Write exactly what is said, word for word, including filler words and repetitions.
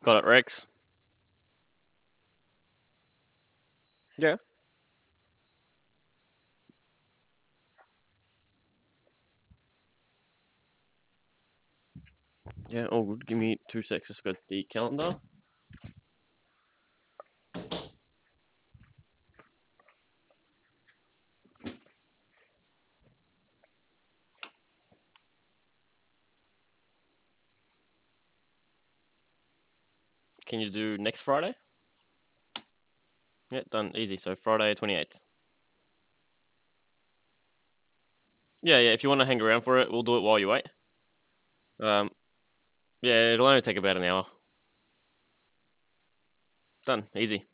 Got it, Rex. Yeah. Yeah, all good. Give me two seconds. Just got the calendar. Can you do next Friday? Yeah, done. Easy. So Friday twenty-eighth. Yeah, yeah. If you want to hang around for it, we'll do it while you wait. Um, yeah, it'll only take about an hour. Done. Easy.